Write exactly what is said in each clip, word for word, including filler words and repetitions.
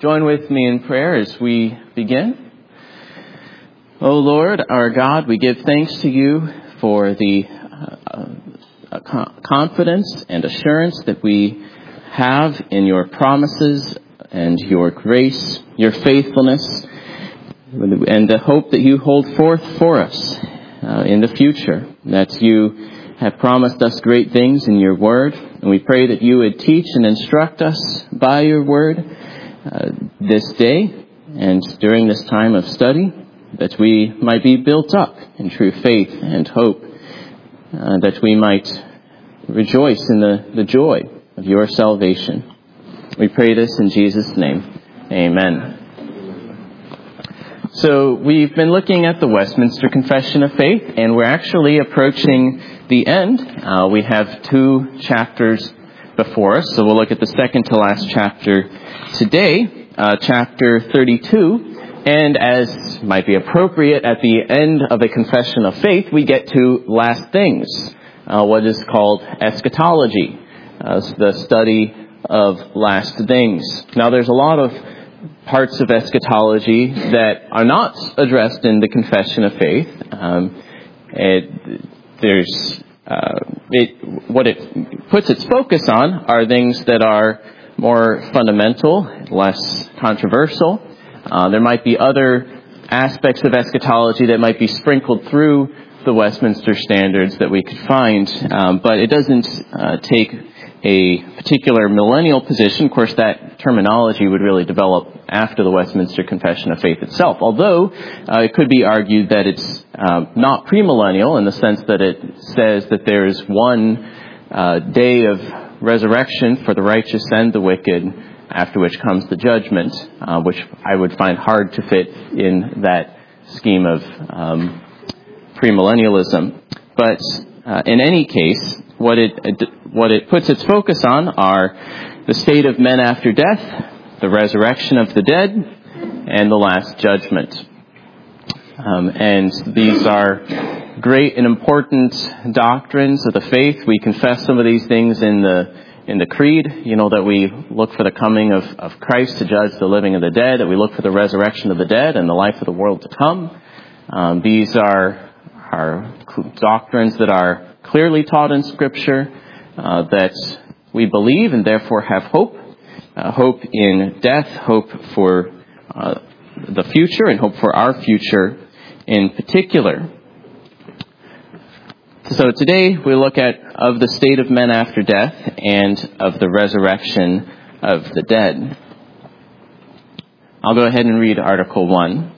Join with me in prayer as we begin. O Lord, our God, we give thanks to you for the uh, uh, confidence and assurance that we have in your promises and your grace, your faithfulness, and the hope that you hold forth for us uh, in the future, that you have promised us great things in your word, and we pray that you would teach and instruct us by your word uh, this day and during this time of study, that we might be built up in true faith and hope, uh, that we might rejoice in the, the joy of your salvation. We pray this in Jesus' name. Amen. So we've been looking at the Westminster Confession of Faith, and we're actually approaching the end. Uh, we have two chapters before us, so we'll look at the second to last chapter today, uh, chapter thirty-two. And as might be appropriate at the end of a confession of faith, we get to last things, uh, what is called eschatology, uh, the study of last things. Now, there's a lot of parts of eschatology that are not addressed in the confession of faith. Um, it, there's uh, it, what it puts its focus on are things that are more fundamental, less controversial. Uh, there might be other aspects of eschatology that might be sprinkled through the Westminster Standards that we could find, um, but it doesn't uh, take a particular millennial position. Of course, that terminology would really develop after the Westminster Confession of Faith itself, although uh, it could be argued that it's uh, not premillennial in the sense that it says that there is one uh, day of resurrection for the righteous and the wicked, after which comes the judgment, uh, which I would find hard to fit in that scheme of um, premillennialism. But uh, in any case, what it what it puts its focus on are the state of men after death, the resurrection of the dead, and the last judgment. Um, and these are great and important doctrines of the faith. We confess some of these things in the in the creed, you know, that we look for the coming of, of Christ to judge the living and the dead, that we look for the resurrection of the dead and the life of the world to come. Um, these are, are doctrines that are clearly taught in Scripture, uh, that we believe and therefore have hope. Uh, hope in death, hope for uh, the future, and hope for our future in particular. So today we look at of the state of men after death and of the resurrection of the dead. I'll go ahead and read Article one.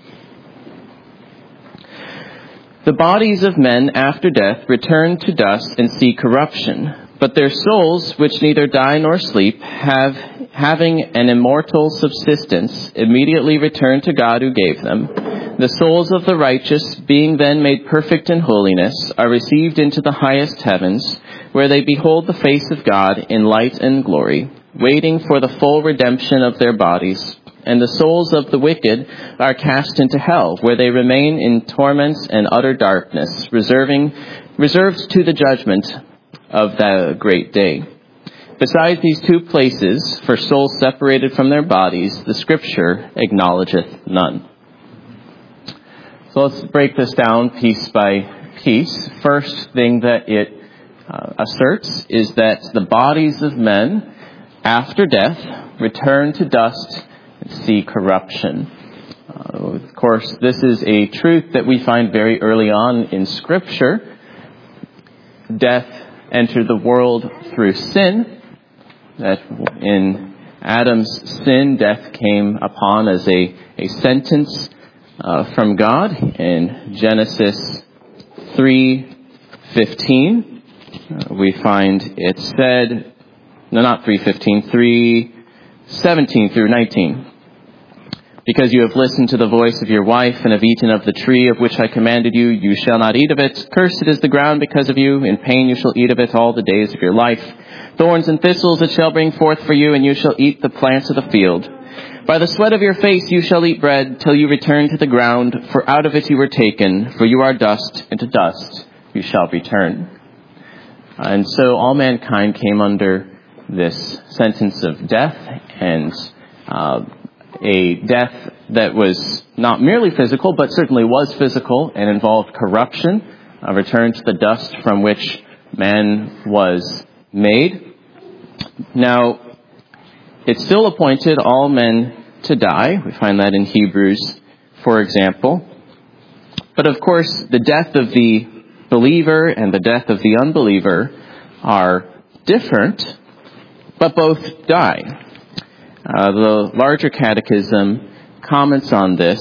The bodies of men after death return to dust and see corruption, but their souls, which neither die nor sleep, have, having an immortal subsistence, immediately return to God who gave them. The souls of the righteous, being then made perfect in holiness, are received into the highest heavens, where they behold the face of God in light and glory, waiting for the full redemption of their bodies. And the souls of the wicked are cast into hell, where they remain in torments and utter darkness, reserving, reserved to the judgment of that great day. Besides these two places, for souls separated from their bodies, the Scripture acknowledgeth none. So let's break this down piece by piece. First thing that it uh, asserts is that the bodies of men after death return to dust and see corruption. Uh, of course, this is a truth that we find very early on in Scripture. Death entered the world through sin. That in Adam's sin, death came upon as a, a sentence Uh, from God in Genesis three fifteen. Uh, we find it said, no, not three fifteen, three seventeen through nineteen. Because you have listened to the voice of your wife and have eaten of the tree of which I commanded you, you shall not eat of it. Cursed is the ground because of you. In pain you shall eat of it all the days of your life. Thorns and thistles it shall bring forth for you, and you shall eat the plants of the field. By the sweat of your face you shall eat bread till you return to the ground, for out of it you were taken, for you are dust, and to dust you shall return. And so all mankind came under this sentence of death, and uh, a death that was not merely physical, but certainly was physical and involved corruption, a return to the dust from which man was made. Now, it still appointed all men to die. We find that in Hebrews, for example. But of course, the death of the believer and the death of the unbeliever are different, but both die. Uh, the larger catechism comments on this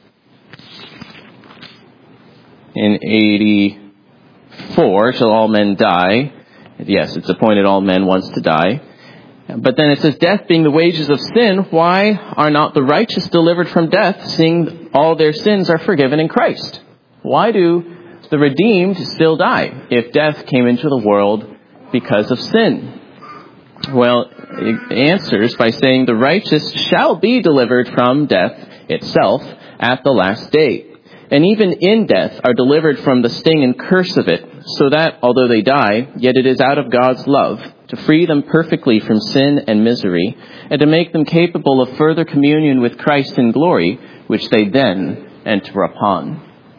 in eighty-four. Shall all men die? Yes, it's appointed all men once to die. But then it says, death being the wages of sin, why are not the righteous delivered from death, seeing all their sins are forgiven in Christ? Why do the redeemed still die if death came into the world because of sin? Well, it answers by saying the righteous shall be delivered from death itself at the last day, and even in death are delivered from the sting and curse of it, so that, although they die, yet it is out of God's love to free them perfectly from sin and misery, and to make them capable of further communion with Christ in glory, which they then enter upon.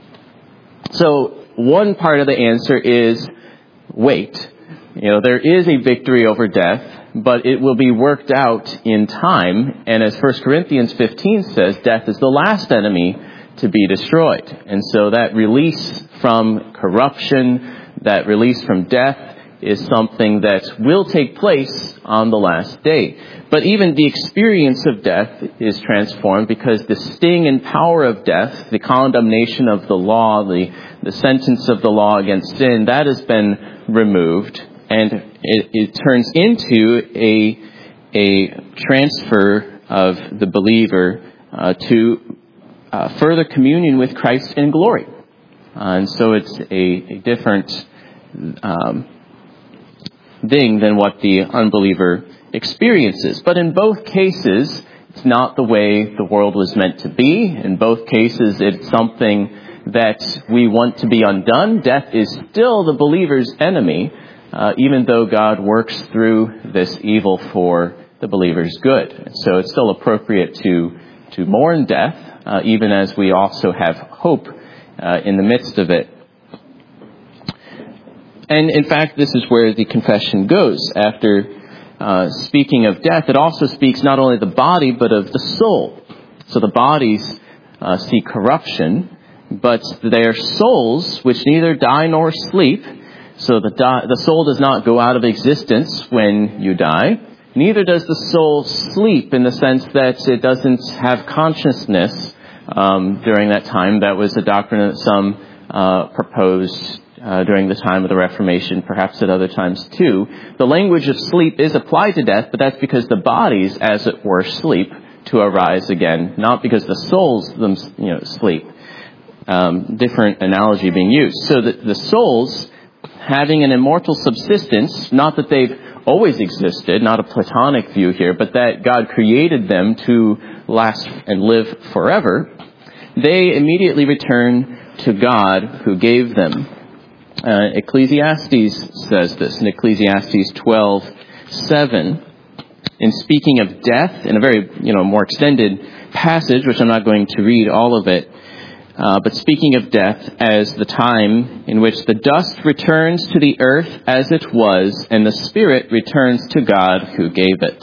So, one part of the answer is wait. You know, there is a victory over death, but it will be worked out in time. And as First Corinthians fifteen says, death is the last enemy to be destroyed. And so that release from corruption, that release from death, is something that will take place on the last day. But even the experience of death is transformed, because the sting and power of death, the condemnation of the law, the, the sentence of the law against sin, that has been removed. And it, it turns into a, a transfer of the believer uh, to uh, further communion with Christ in glory. Uh, and so it's a, a different um, thing than what the unbeliever experiences. But in both cases, it's not the way the world was meant to be. In both cases, it's something that we want to be undone. Death is still the believer's enemy, uh, even though God works through this evil for the believer's good. So it's still appropriate to, to mourn death, uh, even as we also have hope uh, in the midst of it. And in fact, this is where the confession goes. After uh, speaking of death, it also speaks not only of the body, but of the soul. So the bodies uh, see corruption, but their souls, which neither die nor sleep. So the, di- the soul does not go out of existence when you die. Neither does the soul sleep, in the sense that it doesn't have consciousness um, during that time. That was a doctrine that some uh, proposed Uh, during the time of the Reformation, perhaps at other times too. The language of sleep is applied to death, but that's because the bodies, as it were, sleep to arise again, not because the souls them, you know, sleep. Um, different analogy being used. So that the souls, having an immortal subsistence, not that they've always existed, not a Platonic view here, but that God created them to last and live forever, they immediately return to God who gave them. Uh, Ecclesiastes says this in Ecclesiastes twelve seven. In speaking of death, in a very, you know, more extended passage, which I'm not going to read all of it, uh, but speaking of death as the time in which the dust returns to the earth as it was, and the spirit returns to God who gave it.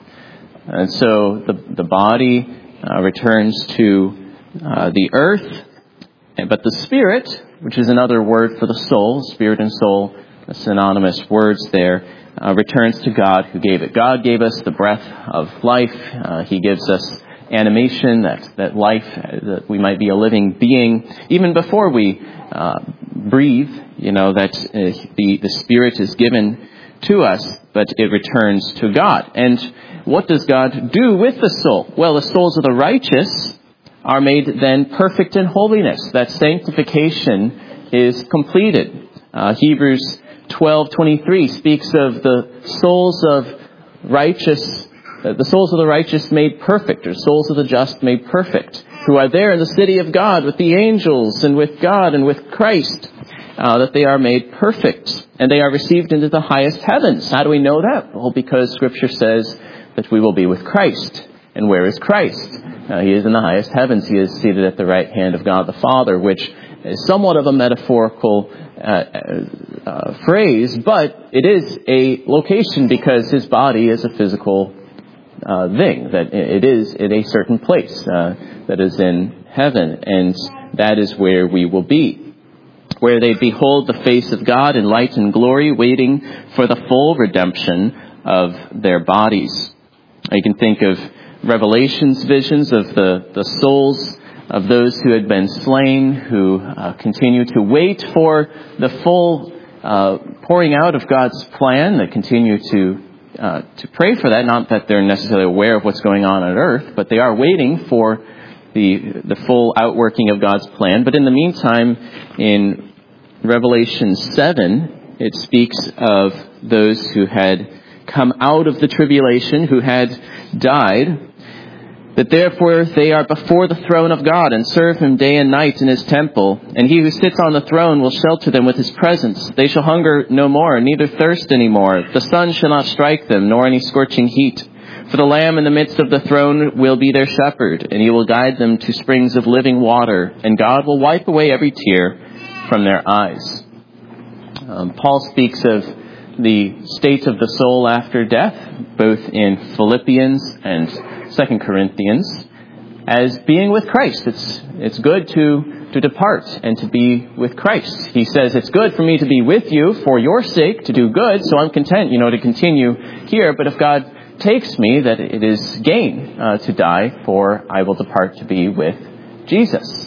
And so the the body uh, returns to uh, the earth, but the spirit, which is another word for the soul, spirit and soul, synonymous words there, uh, returns to God who gave it. God gave us the breath of life. Uh, he gives us animation, that, that life, that we might be a living being. Even before we uh, breathe, you know, that uh, the, the spirit is given to us, but it returns to God. And what does God do with the soul? Well, the souls of the righteous are made then perfect in holiness. That sanctification is completed. Uh, Hebrews twelve twenty-three speaks of the souls of righteous, uh, the souls of the righteous made perfect, or souls of the just made perfect, who are there in the city of God with the angels and with God and with Christ, uh, that they are made perfect, and they are received into the highest heavens. How do we know that? Well, because Scripture says that we will be with Christ And where is Christ? Uh, he is in the highest heavens. He is seated at the right hand of God the Father, which is somewhat of a metaphorical uh, uh, phrase, but it is a location because his body is a physical uh, thing, that it is in a certain place uh, that is in heaven, and that is where we will be, where they behold the face of God in light and glory, waiting for the full redemption of their bodies. You can think of Revelation's visions of the, the souls of those who had been slain, who uh, continue to wait for the full uh, pouring out of God's plan, that continue to uh, to pray for that. Not that they're necessarily aware of what's going on on earth, but they are waiting for the the full outworking of God's plan. But in the meantime, in Revelation seven, it speaks of those who had come out of the tribulation, who had died, that therefore they are before the throne of God and serve him day and night in his temple. And he who sits on the throne will shelter them with his presence. They shall hunger no more, neither thirst any more. The sun shall not strike them, nor any scorching heat. For the Lamb in the midst of the throne will be their shepherd, and he will guide them to springs of living water, and God will wipe away every tear from their eyes. Um, Paul speaks of the state of the soul after death, both in Philippians and Second Corinthians, as being with Christ. It's it's good to, to depart and to be with Christ. He says, it's good for me to be with you for your sake, to do good, so I'm content, you know, to continue here. But if God takes me, that it is gain uh, to die, for I will depart to be with Jesus.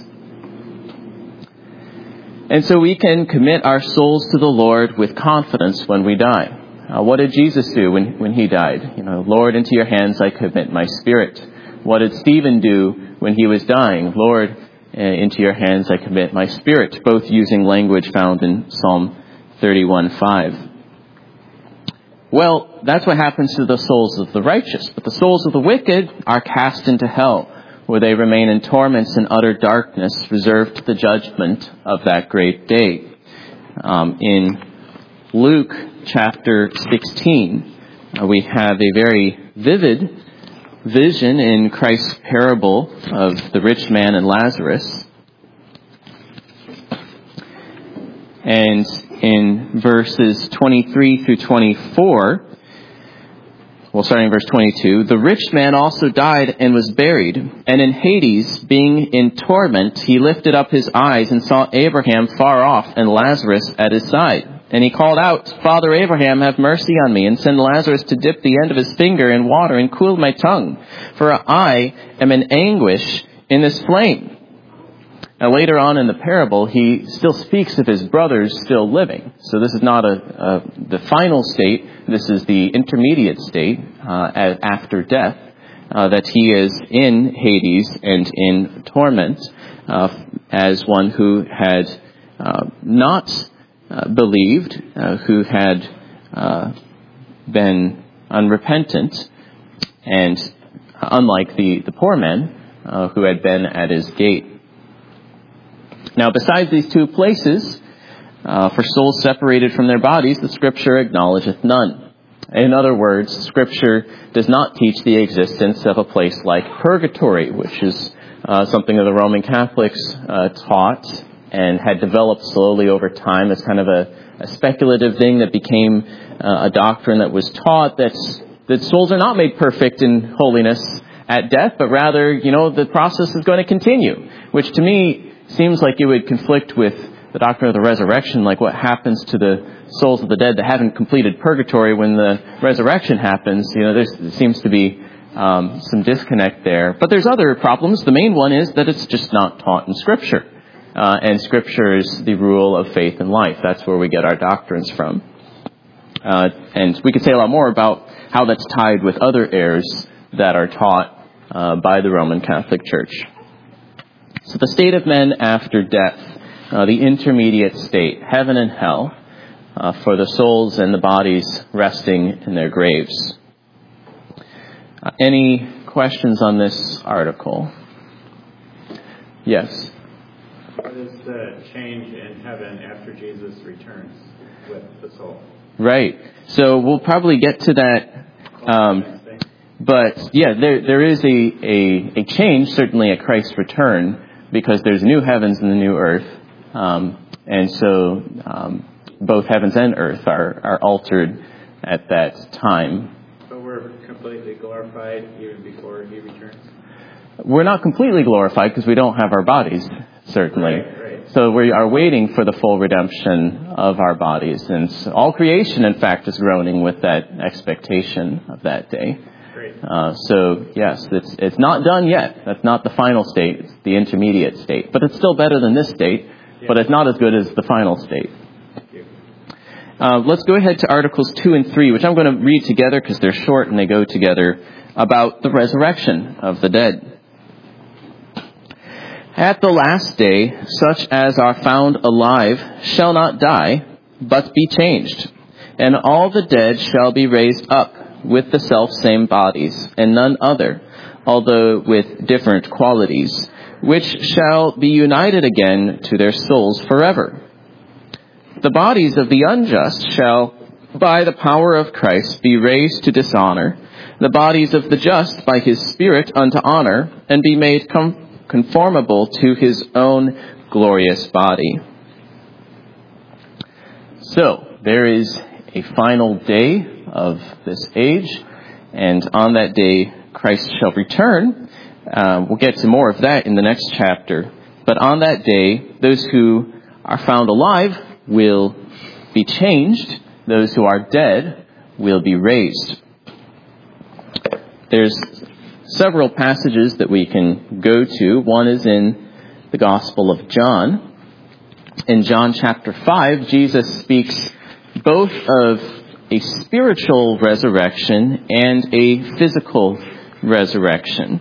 And so we can commit our souls to the Lord with confidence when we die. Uh, what did Jesus do when, when he died? You know, Lord, into your hands I commit my spirit. What did Stephen do when he was dying? Lord, uh, into your hands I commit my spirit, both using language found in Psalm thirty-one five. Well, that's what happens to the souls of the righteous. But the souls of the wicked are cast into hell, where they remain in torments and utter darkness, reserved to the judgment of that great day. Um, in Luke chapter sixteen, uh, we have a very vivid vision in Christ's parable of the rich man and Lazarus. And in verses twenty-three through twenty-four, well, starting in verse twenty-two, the rich man also died and was buried, and in Hades, being in torment, he lifted up his eyes and saw Abraham far off and Lazarus at his side. And he called out, Father Abraham, have mercy on me, and send Lazarus to dip the end of his finger in water and cool my tongue, for I am in anguish in this flame. Now, later on in the parable, he still speaks of his brothers still living. So this is not a, a the final state. This is the intermediate state uh, after death, uh, that he is in Hades and in torment uh, as one who had uh, not uh, believed, uh, who had uh, been unrepentant, and unlike the, the poor man uh, who had been at his gate. Now, besides these two places, uh, for souls separated from their bodies, the Scripture acknowledgeth none. In other words, Scripture does not teach the existence of a place like purgatory, which is uh, something that the Roman Catholics uh, taught and had developed slowly over time as kind of a, a speculative thing that became uh, a doctrine that was taught that, that souls are not made perfect in holiness at death, but rather, you know, the process is going to continue, which to me seems like it would conflict with the doctrine of the resurrection, like what happens to the souls of the dead that haven't completed purgatory when the resurrection happens. You know, there seems to be um, some disconnect there. But there's other problems. The main one is that it's just not taught in Scripture. Uh, and Scripture is the rule of faith and life. That's where we get our doctrines from. Uh, and we could say a lot more about how that's tied with other errors that are taught uh, by the Roman Catholic Church. So the state of men after death, uh, the intermediate state, heaven and hell, uh, for the souls and the bodies resting in their graves. Uh, any questions on this article? Yes? What is the change in heaven after Jesus returns with the soul? Right. So we'll probably get to that um, But yeah, there there is a, a, a change, certainly at Christ's return, because there's new heavens and the new earth. Um, and so um, both heavens and earth are, are altered at that time. But we're completely glorified even before he returns? We're not completely glorified because we don't have our bodies, certainly. Right, right. So we are waiting for the full redemption of our bodies. And so all creation, in fact, is groaning with that expectation of that day. Uh, so, yes, it's it's not done yet. That's not the final state. It's the intermediate state. But it's still better than this state, yeah. But it's not as good as the final state. Uh, let's go ahead to Articles two and three, which I'm going to read together because they're short and they go together, about the resurrection of the dead. At the last day, such as are found alive shall not die, but be changed. And all the dead shall be raised up with the self-same bodies, and none other, although with different qualities, which shall be united again to their souls forever. The bodies of the unjust shall, by the power of Christ, be raised to dishonor, the bodies of the just by his Spirit unto honor, and be made com- conformable to his own glorious body. So, there is a final day of this age, and on that day Christ shall return. Um, we'll get to more of that in the next chapter. But on that day, those who are found alive will be changed. Those who are dead will be raised. There's several passages that we can go to. One is in the Gospel of John. In John chapter five, Jesus speaks both of a spiritual resurrection and a physical resurrection.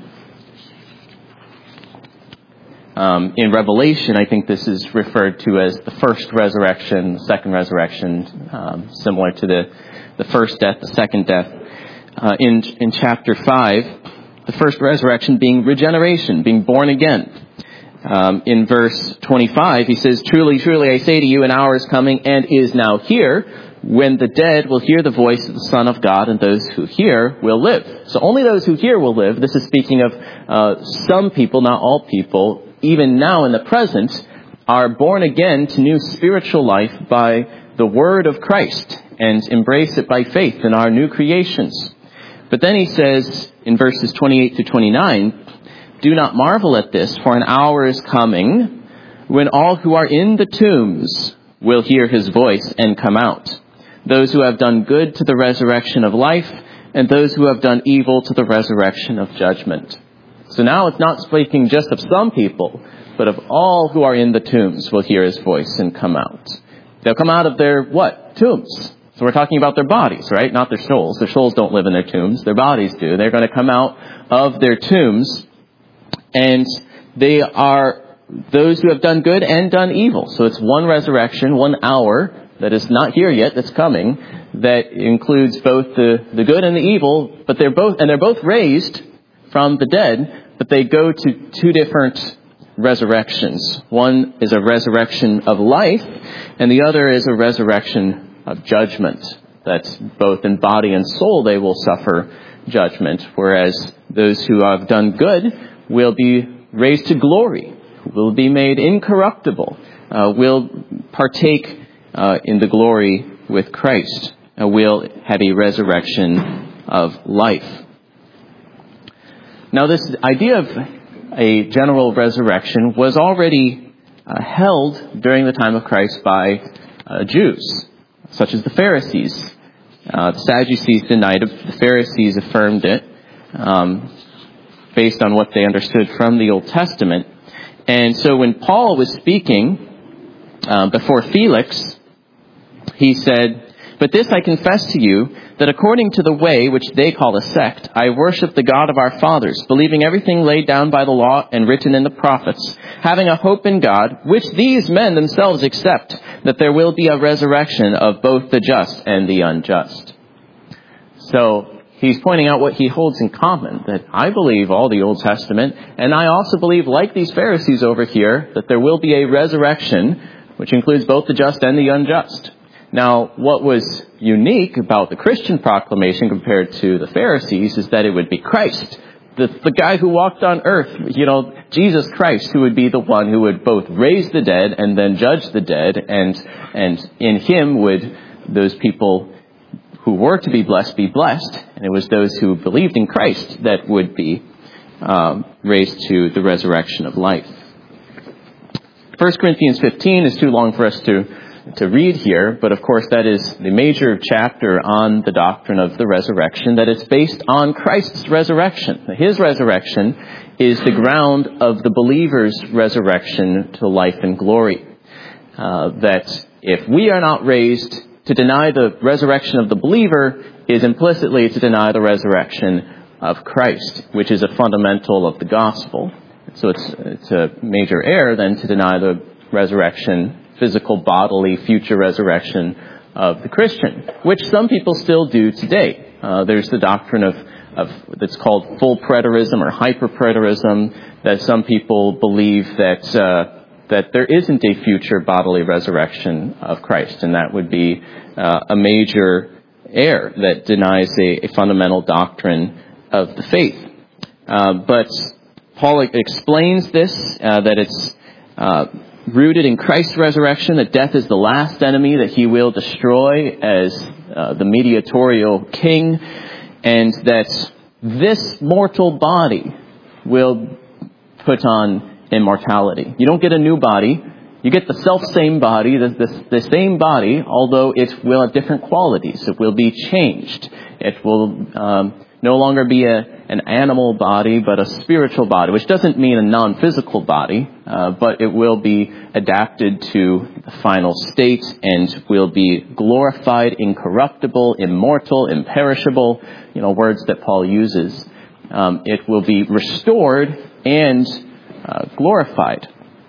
Um, in Revelation, I think this is referred to as the first resurrection, the second resurrection, um, similar to the, the first death, the second death. Uh, in, in chapter five, the first resurrection being regeneration, being born again. Um, in verse twenty-five, he says, "Truly, truly, I say to you, an hour is coming and is now here, when the dead will hear the voice of the Son of God, and those who hear will live." So only those who hear will live. This is speaking of uh, some people, not all people, even now in the present, are born again to new spiritual life by the word of Christ and embrace it by faith in our new creations. But then he says in verses twenty-eight to twenty-nine, "Do not marvel at this, for an hour is coming when all who are in the tombs will hear his voice and come out. Those who have done good to the resurrection of life, and those who have done evil to the resurrection of judgment." So now it's not speaking just of some people, but of all who are in the tombs will hear his voice and come out. They'll come out of their, what? Tombs. So we're talking about their bodies, right? Not their souls. Their souls don't live in their tombs. Their bodies do. They're going to come out of their tombs, and they are those who have done good and done evil. So it's one resurrection, one hour that is not here yet, that's coming, that includes both the, the good and the evil, but they're both, and they're both raised from the dead, but they go to two different resurrections. One is a resurrection of life, and the other is a resurrection of judgment. That's both in body and soul they will suffer judgment, whereas those who have done good will be raised to glory, will be made incorruptible, uh, will partake Uh, in the glory with Christ, uh, will have a resurrection of life. Now, this idea of a general resurrection was already uh, held during the time of Christ by uh, Jews, such as the Pharisees. Uh, the Sadducees denied it. The Pharisees affirmed it, um, based on what they understood from the Old Testament. And so when Paul was speaking uh, before Felix, he said, "But this I confess to you, that according to the way which they call a sect, I worship the God of our fathers, believing everything laid down by the law and written in the prophets, having a hope in God, which these men themselves accept, that there will be a resurrection of both the just and the unjust." So he's pointing out what he holds in common, that I believe all the Old Testament, and I also believe, like these Pharisees over here, that there will be a resurrection, which includes both the just and the unjust. Now, what was unique about the Christian proclamation compared to the Pharisees is that it would be Christ, the, the guy who walked on earth, you know, Jesus Christ, who would be the one who would both raise the dead and then judge the dead, and and in him would those people who were to be blessed be blessed, and it was those who believed in Christ that would be um, raised to the resurrection of life. First Corinthians fifteen is too long for us to to read here, but of course that is the major chapter on the doctrine of the resurrection, that is based on Christ's resurrection. His resurrection is the ground of the believer's resurrection to life and glory. Uh, that if we are not raised, to deny the resurrection of the believer is implicitly to deny the resurrection of Christ, which is a fundamental of the gospel. So it's, it's a major error then to deny the resurrection, physical, bodily, future resurrection of the Christian, which some people still do today. Uh, there's the doctrine of, of that's called full preterism or hyperpreterism, that some people believe that uh, that there isn't a future bodily resurrection of Christ, and that would be uh, a major error that denies a, a fundamental doctrine of the faith. Uh, but Paul explains this, uh, that it's uh, rooted in Christ's resurrection, that death is the last enemy that he will destroy as uh, the mediatorial king, and that this mortal body will put on immortality. You don't get a new body. You get the self-same body, the, the, the same body, although it will have different qualities. It will be changed. It will um, no longer be a, an animal body, but a spiritual body, which doesn't mean a non-physical body, uh, but it will be adapted to the final state and will be glorified, incorruptible, immortal, imperishable, you know, words that Paul uses. Um, it will be restored and uh, glorified.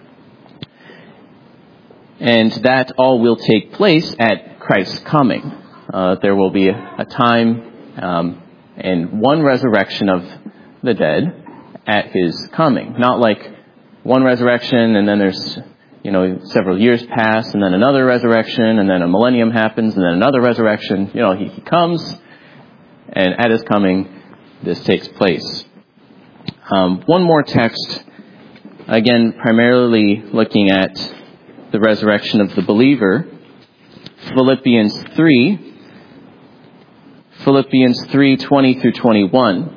And that all will take place at Christ's coming. Uh, there will be a, a time um, and one resurrection of the dead at his coming. Not like one resurrection and then there's, you know, several years pass and then another resurrection and then a millennium happens and then another resurrection. You know, he, he comes, and at his coming, this takes place. Um, one more text, again, primarily looking at the resurrection of the believer. Philippians three. Philippians three, twenty through twenty-one.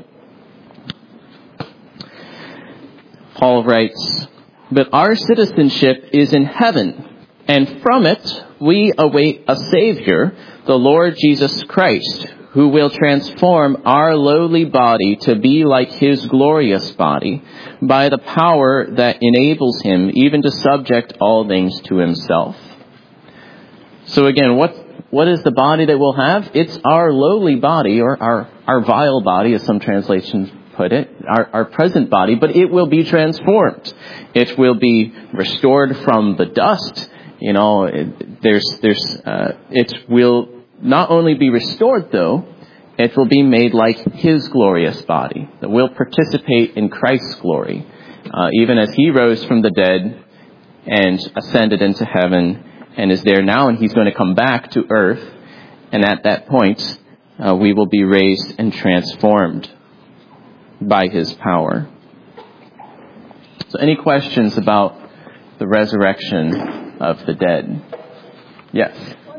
Paul writes, "But our citizenship is in heaven, and from it we await a Savior, the Lord Jesus Christ, who will transform our lowly body to be like his glorious body, by the power that enables him even to subject all things to himself." So again, what what is the body that we'll have? It's our lowly body, or our, our vile body, as some translations put it, our, our present body, but it will be transformed. It will be restored from the dust. You know, it, there's, there's, uh, it will not only be restored, though, it will be made like his glorious body, that will participate in Christ's glory, uh, even as he rose from the dead and ascended into heaven and is there now, and he's going to come back to earth, and at that point, uh, we will be raised and transformed by his power. So any questions about the resurrection of the dead? Yes?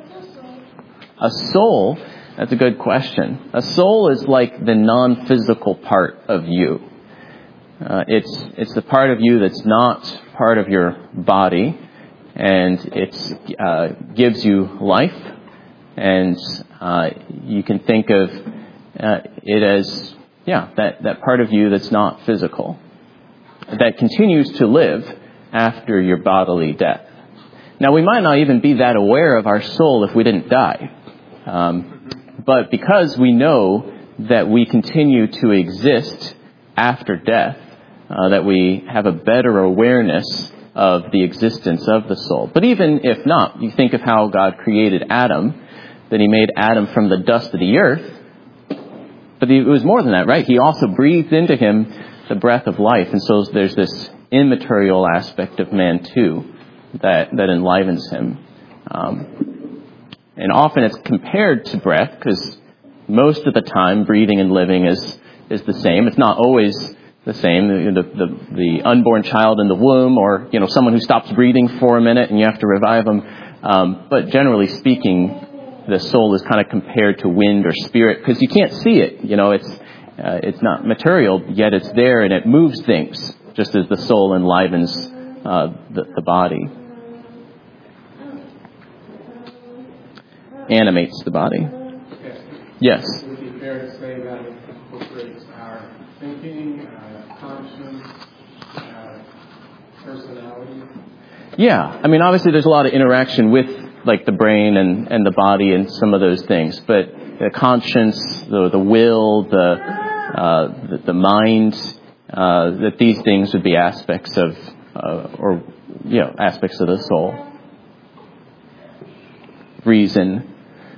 A soul? That's a good question. A soul is like the non-physical part of you. Uh, it's it's the part of you that's not part of your body, and it uh, gives you life, and uh, you can think of uh, it as, yeah, that, that part of you that's not physical, that continues to live after your bodily death. Now, we might not even be that aware of our soul if we didn't die. Um, but because we know that we continue to exist after death, uh, that we have a better awareness of the existence of the soul. But even if not, you think of how God created Adam, that he made Adam from the dust of the earth. But it was more than that, right? He also breathed into him the breath of life. And so there's this immaterial aspect of man too that, that enlivens him. Um, And often it's compared to breath because most of the time breathing and living is, is the same. It's not always the same. The, the, the unborn child in the womb, or, you know, someone who stops breathing for a minute and you have to revive them. Um, but generally speaking, the soul is kind of compared to wind or spirit because you can't see it. You know, it's uh, it's not material, yet it's there and it moves things, just as the soul enlivens uh, the, the body, animates the body. Yes. Would it be fair to say that it incorporates our thinking, uh, conscience, uh, personality? Yeah, I mean, obviously there's a lot of interaction with, like, the brain and, and the body and some of those things, but the conscience, the the will, the uh, the, the mind, uh, that these things would be aspects of, uh, or, you know, aspects of the soul. Reason.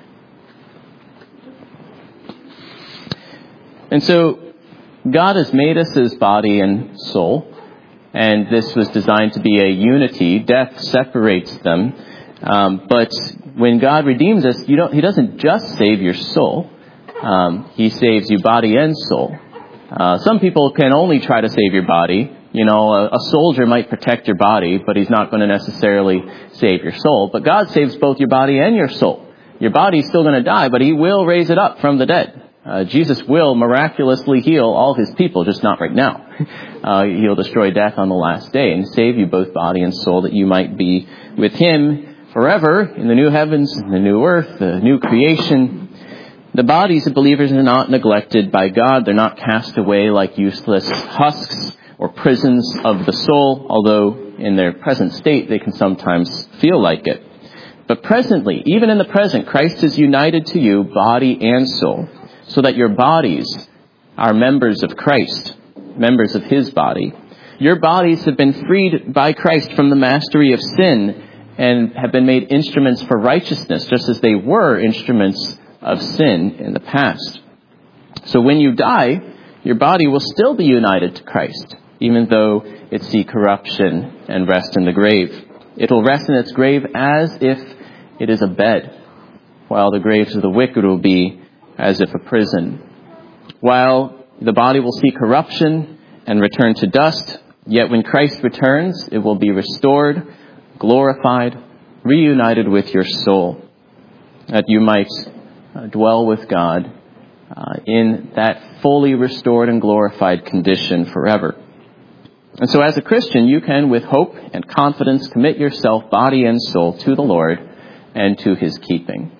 And so God has made us as body and soul, and this was designed to be a unity. Death separates them. Um, but when God redeems us, you don't, he doesn't just save your soul. Um, he saves you body and soul. Uh, some people can only try to save your body. You know, a, a soldier might protect your body, but he's not going to necessarily save your soul. But God saves both your body and your soul. Your body's still going to die, but he will raise it up from the dead. Uh, Jesus will miraculously heal all his people, just not right now. Uh, he'll destroy death on the last day and save you both body and soul, that you might be with him forever in the new heavens, and the new earth, the new creation. The bodies of believers are not neglected by God. They're not cast away like useless husks or prisons of the soul, although in their present state they can sometimes feel like it. But presently, even in the present, Christ is united to you, body and soul, so that your bodies are members of Christ, members of his body. Your bodies have been freed by Christ from the mastery of sin and have been made instruments for righteousness, just as they were instruments of sin in the past. So when you die, your body will still be united to Christ, even though it see corruption and rest in the grave. It will rest in its grave as if it is a bed, while the graves of the wicked will be as if a prison. While the body will see corruption and return to dust, yet when Christ returns, it will be restored, glorified, reunited with your soul, that you might uh, dwell with God uh, in that fully restored and glorified condition forever. And so as a Christian, you can, with hope and confidence, commit yourself, body and soul, to the Lord and to his keeping.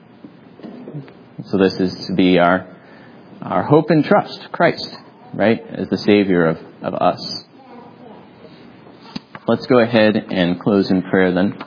So this is to be our our hope and trust, Christ, right, as the Savior of, of us. Let's go ahead and close in prayer then.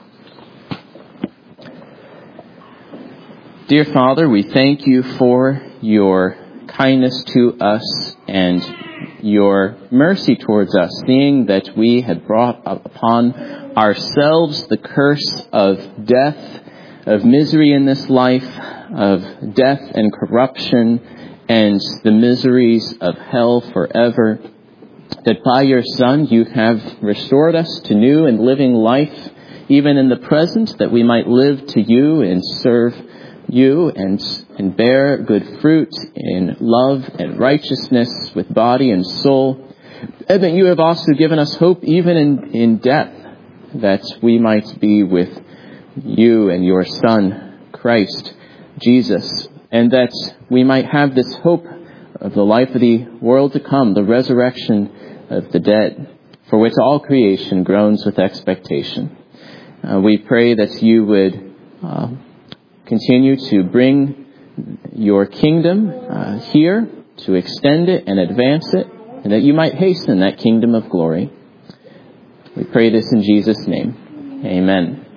Dear Father, we thank you for your kindness to us and your mercy towards us, seeing that we had brought upon ourselves the curse of death, of misery in this life, of death and corruption, and the miseries of hell forever, that by your Son you have restored us to new and living life, even in the present, that we might live to you and serve you and, and bear good fruit in love and righteousness with body and soul. And that you have also given us hope even in, in death, that we might be with you and your Son, Christ Jesus, and that we might have this hope of the life of the world to come, the resurrection of the dead, for which all creation groans with expectation. Uh, we pray that you would uh, continue to bring your kingdom uh, here, to extend it and advance it, and that you might hasten that kingdom of glory. We pray this in Jesus' name. Amen.